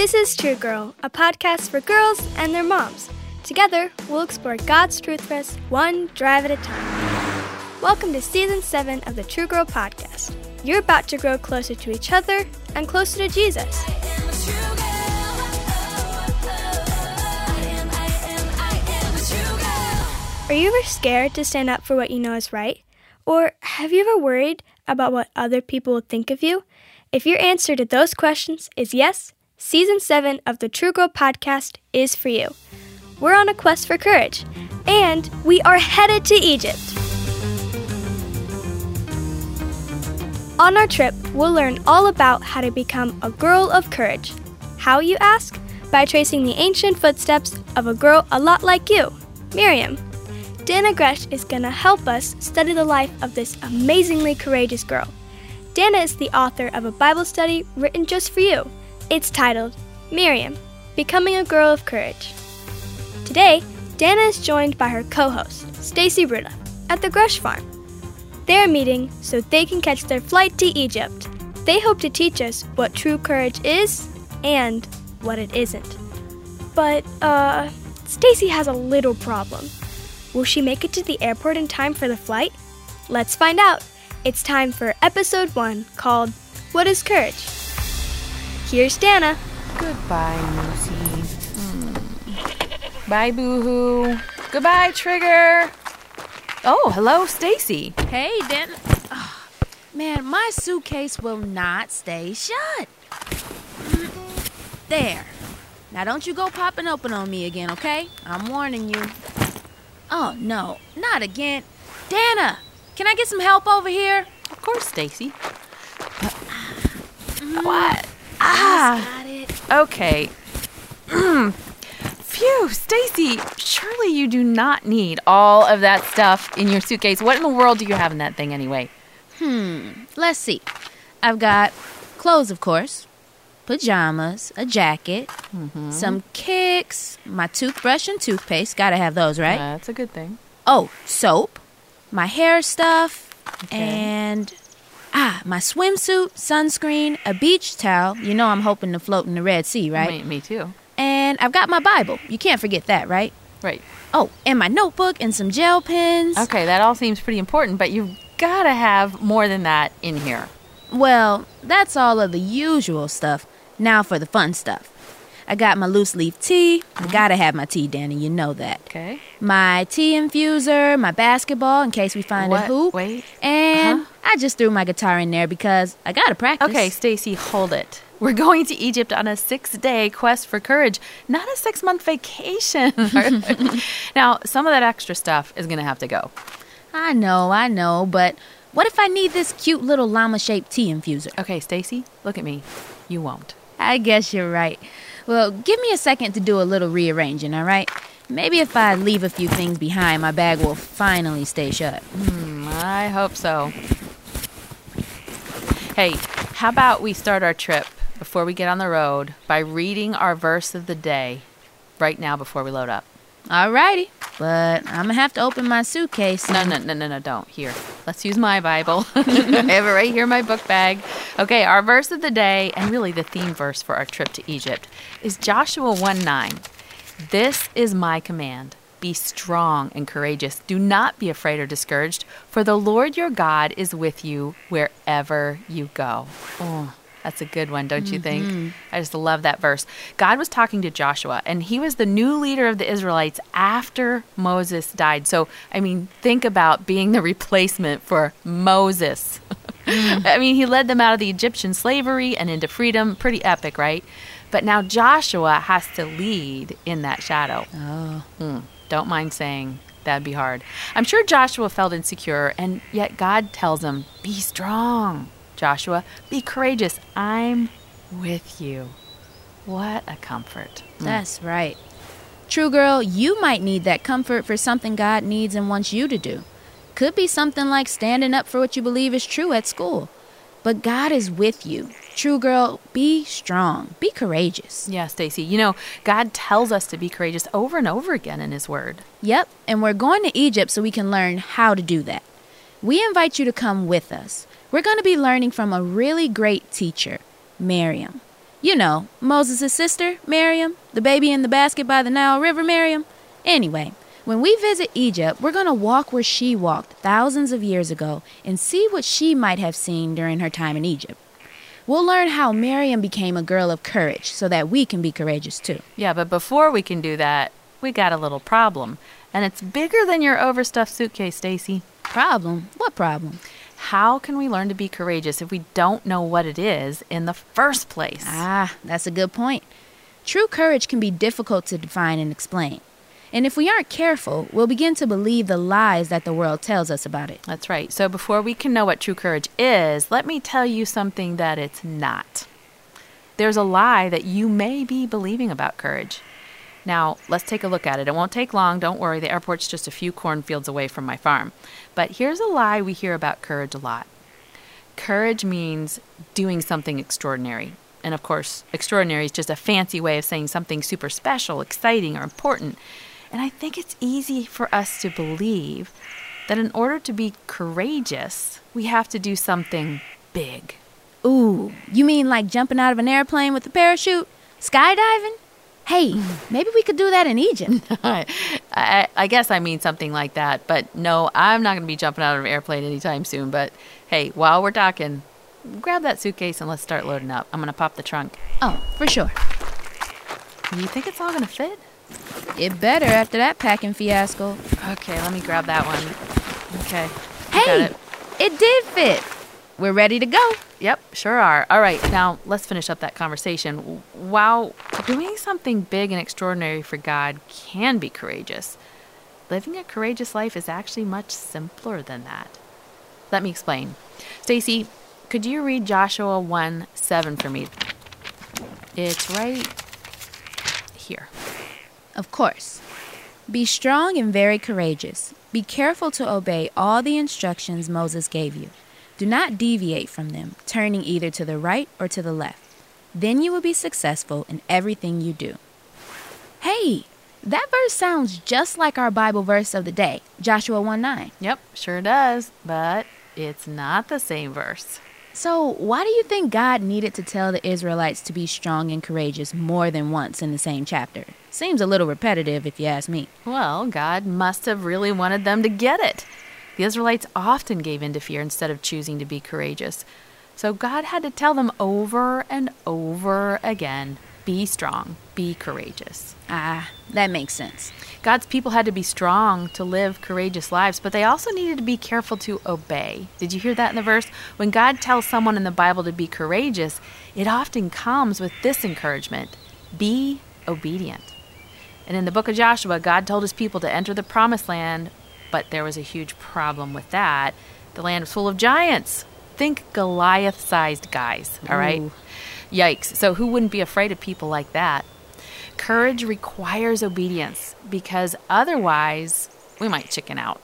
This is True Girl, a podcast for girls and their moms. Together, we'll explore God's truth for us one drive at a time. Welcome to Season 7 of the True Girl podcast. You're about to grow closer to each other and closer to Jesus. Are you ever scared to stand up for what you know is right? Or have you ever worried about what other people will think of you? If your answer to those questions is yes, Season 7 of the True Girl podcast is for you. We're on a quest for courage, and we are headed to Egypt. On our trip, we'll learn all about how to become a girl of courage. How, you ask? By tracing the ancient footsteps of a girl a lot like you, Miriam. Dana Gresh is going to help us study the life of this amazingly courageous girl. Dana is the author of a Bible study written just for you. It's titled, Miriam, Becoming a Girl of Courage. Today, Dana is joined by her co-host, Stacy Bruda, at the Gresh farm. They're meeting so they can catch their flight to Egypt. They hope to teach us what true courage is and what it isn't. But, Stacy has a little problem. Will she make it to the airport in time for the flight? Let's find out. It's time for episode 1 called, What is Courage? Here's Dana. Goodbye, Moosey. Bye, Boo-hoo. Goodbye, Trigger. Oh, hello, Stacy. Hey, Dana. Oh, man, my suitcase will not stay shut. There. Now, don't you go popping open on me again, okay? I'm warning you. Oh, no, not again. Dana, can I get some help over here? Of course, Stacy. What? Ah. Got it. Okay. Phew, Stacy, surely you do not need all of that stuff in your suitcase. What in the world do you have in that thing anyway? Let's see. I've got clothes, of course, pajamas, a jacket, some kicks, my toothbrush and toothpaste. Gotta have those, right? That's a good thing. Oh, soap, my hair stuff, Okay. and my swimsuit, sunscreen, a beach towel. You know I'm hoping to float in the Red Sea, right? Me too. And I've got my Bible. You can't forget that, right? Right. Oh, and my notebook and some gel pens. Okay, that all seems pretty important, but you've got to have more than that in here. Well, that's all of the usual stuff. Now for the fun stuff. I got my loose leaf tea. I gotta have my tea, Danny. You know that. Okay. My tea infuser, my basketball in case we find a hoop. Wait. And I just threw my guitar in there because I gotta practice. Okay, Stacy, hold it. We're going to Egypt on a 6-day quest for courage, not a 6-month vacation. Now, some of that extra stuff is going to have to go. I know, but what if I need this cute little llama-shaped tea infuser? Okay, Stacy, look at me. You won't. I guess you're right. Well, give me a second to do a little rearranging, all right? Maybe if I leave a few things behind, my bag will finally stay shut. I hope so. Hey, how about we start our trip before we get on the road by reading our verse of the day right now before we load up? All righty, but I'm gonna have to open my suitcase. No, don't. Here, let's use my Bible. I have it right here in my book bag. Okay, our verse of the day, and really the theme verse for our trip to Egypt, is Joshua 1:9. This is my command. Be strong and courageous. Do not be afraid or discouraged, for the Lord your God is with you wherever you go. Oh, that's a good one, don't you think? I just love that verse. God was talking to Joshua, and he was the new leader of the Israelites after Moses died. So, think about being the replacement for Moses. He led them out of the Egyptian slavery and into freedom. Pretty epic, right? But now Joshua has to lead in that shadow. Oh. Don't mind saying that'd be hard. I'm sure Joshua felt insecure, and yet God tells him, be strong. Joshua, be courageous. I'm with you. What a comfort. That's right. True girl, you might need that comfort for something God needs and wants you to do. Could be something like standing up for what you believe is true at school. But God is with you. True girl, be strong. Be courageous. Yeah, Stacy. God tells us to be courageous over and over again in his word. Yep, and we're going to Egypt so we can learn how to do that. We invite you to come with us. We're going to be learning from a really great teacher, Miriam. You know, Moses' sister, Miriam, the baby in the basket by the Nile River, Miriam. Anyway, when we visit Egypt, we're going to walk where she walked thousands of years ago and see what she might have seen during her time in Egypt. We'll learn how Miriam became a girl of courage so that we can be courageous too. Yeah, but before we can do that, we got a little problem. And it's bigger than your overstuffed suitcase, Stacy. Problem? What problem? How can we learn to be courageous if we don't know what it is in the first place? Ah, that's a good point. True courage can be difficult to define and explain. And if we aren't careful, we'll begin to believe the lies that the world tells us about it. That's right. So before we can know what true courage is, let me tell you something that it's not. There's a lie that you may be believing about courage. Now, let's take a look at it. It won't take long. Don't worry. The airport's just a few cornfields away from my farm. But here's a lie we hear about courage a lot. Courage means doing something extraordinary. And of course, extraordinary is just a fancy way of saying something super special, exciting, or important. And I think it's easy for us to believe that in order to be courageous, we have to do something big. Ooh, you mean like jumping out of an airplane with a parachute? Skydiving? Hey, maybe we could do that in Egypt. I guess I mean something like that. But no, I'm not going to be jumping out of an airplane anytime soon. But hey, while we're talking, grab that suitcase and let's start loading up. I'm going to pop the trunk. Oh, for sure. You think it's all going to fit? It better after that packing fiasco. Okay, let me grab that one. Okay. Hey, it did fit. We're ready to go. Yep, sure are. All right, now let's finish up that conversation. While doing something big and extraordinary for God can be courageous, living a courageous life is actually much simpler than that. Let me explain. Stacy, could you read Joshua 1:7 for me? It's right here. Of course. Be strong and very courageous. Be careful to obey all the instructions Moses gave you. Do not deviate from them, turning either to the right or to the left. Then you will be successful in everything you do. Hey, that verse sounds just like our Bible verse of the day, Joshua 1:9. Yep, sure does, but it's not the same verse. So why do you think God needed to tell the Israelites to be strong and courageous more than once in the same chapter? Seems a little repetitive if you ask me. Well, God must have really wanted them to get it. The Israelites often gave in to fear instead of choosing to be courageous. So God had to tell them over and over again, be strong, be courageous. Ah, that makes sense. God's people had to be strong to live courageous lives, but they also needed to be careful to obey. Did you hear that in the verse? When God tells someone in the Bible to be courageous, it often comes with this encouragement: be obedient. And in the book of Joshua, God told his people to enter the promised land, but there was a huge problem with that. The land was full of giants. Think Goliath-sized guys, all right? Ooh. Yikes. So who wouldn't be afraid of people like that? Courage requires obedience because otherwise we might chicken out.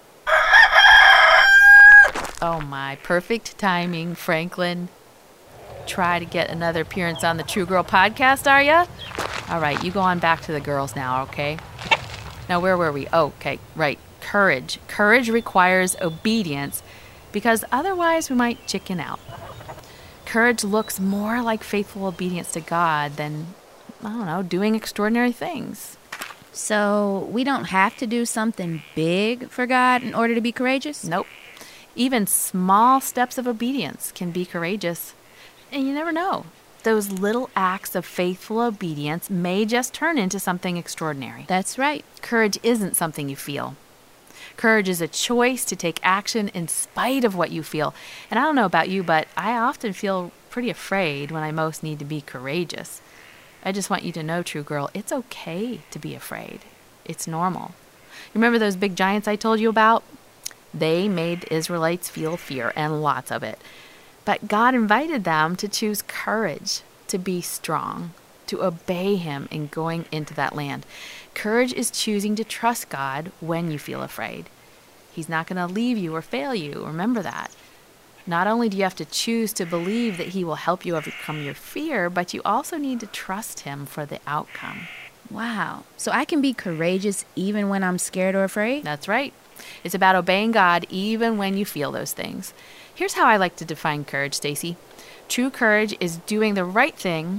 Oh my, perfect timing, Franklin. Try to get another appearance on the True Girl podcast, are ya? All right, you go on back to the girls now, okay? Now, where were we? Oh, okay, right. Courage. Courage requires obedience because otherwise we might chicken out. Courage looks more like faithful obedience to God than, I don't know, doing extraordinary things. So we don't have to do something big for God in order to be courageous? Nope. Even small steps of obedience can be courageous. And you never know. Those little acts of faithful obedience may just turn into something extraordinary. That's right. Courage isn't something you feel. Courage is a choice to take action in spite of what you feel. And I don't know about you, but I often feel pretty afraid when I most need to be courageous. I just want you to know, True Girl, it's okay to be afraid. It's normal. Remember those big giants I told you about? They made the Israelites feel fear, and lots of it. But God invited them to choose courage, to be strong, to obey him in going into that land. Courage is choosing to trust God when you feel afraid. He's not going to leave you or fail you. Remember that. Not only do you have to choose to believe that he will help you overcome your fear, but you also need to trust him for the outcome. Wow. So I can be courageous even when I'm scared or afraid? That's right. It's about obeying God even when you feel those things. Here's how I like to define courage, Stacy. True courage is doing the right thing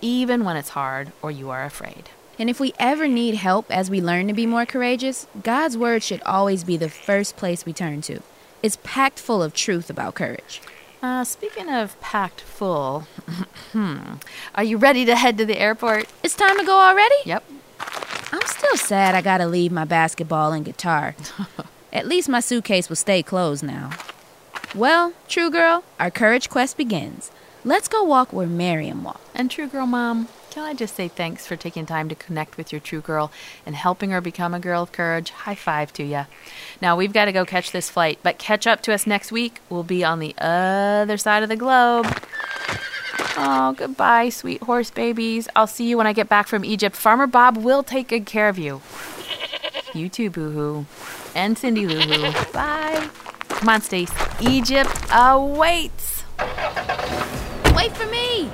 even when it's hard or you are afraid. And if we ever need help as we learn to be more courageous, God's Word should always be the first place we turn to. It's packed full of truth about courage. Speaking of packed full, are you ready to head to the airport? It's time to go already? Yep. I'm still sad I gotta leave my basketball and guitar. At least my suitcase will stay closed now. Well, True Girl, our courage quest begins. Let's go walk where Miriam walked. And True Girl Mom, can I just say thanks for taking time to connect with your True Girl and helping her become a girl of courage? High five to ya. Now, we've got to go catch this flight, but catch up to us next week. We'll be on the other side of the globe. Oh, goodbye, sweet horse babies. I'll see you when I get back from Egypt. Farmer Bob will take good care of you. You too, Boo-hoo. And Cindy Lou-hoo. Bye. Come on, Stace. Egypt awaits. Wait for me!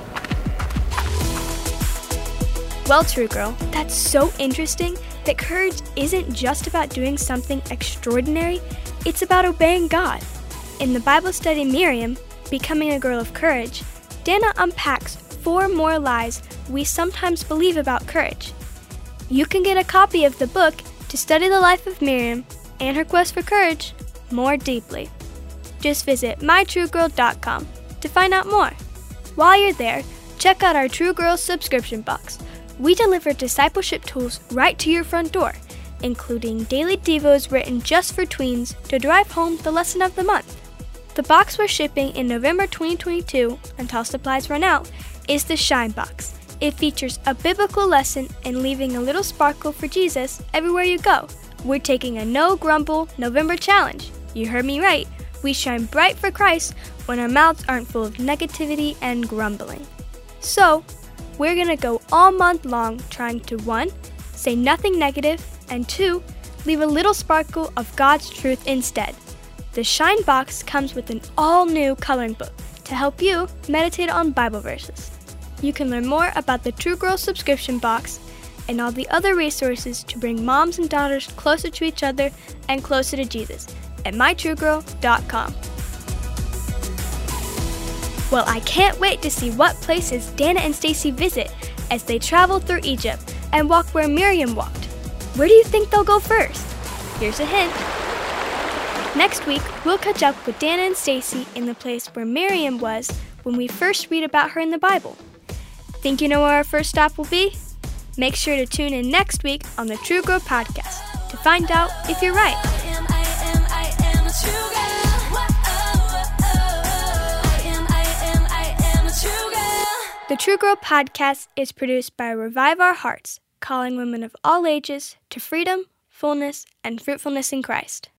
Well, True Girl, that's so interesting that courage isn't just about doing something extraordinary, it's about obeying God. In the Bible study Miriam, Becoming a Girl of Courage, Dana unpacks 4 more lies we sometimes believe about courage. You can get a copy of the book to study the life of Miriam and her quest for courage more deeply. Just visit mytruegirl.com to find out more. While you're there, check out our True Girl subscription box. We deliver discipleship tools right to your front door, including daily devos written just for tweens to drive home the lesson of the month. The box we're shipping in November 2022, until supplies run out, is the Shine Box. It features a biblical lesson and leaving a little sparkle for Jesus everywhere you go. We're taking a No Grumble November challenge. You heard me right. We shine bright for Christ when our mouths aren't full of negativity and grumbling. So, we're going to go all month long trying to 1. Say nothing negative, and 2. Leave a little sparkle of God's truth instead. The Shine Box comes with an all-new coloring book to help you meditate on Bible verses. You can learn more about the True Girl subscription box and all the other resources to bring moms and daughters closer to each other and closer to Jesus at mytruegirl.com. Well, I can't wait to see what places Dana and Stacy visit as they travel through Egypt and walk where Miriam walked. Where do you think they'll go first? Here's a hint. Next week, we'll catch up with Dana and Stacy in the place where Miriam was when we first read about her in the Bible. Think you know where our first stop will be? Make sure to tune in next week on the True Girl Podcast to find out if you're right. The True Girl Podcast is produced by Revive Our Hearts, calling women of all ages to freedom, fullness, and fruitfulness in Christ.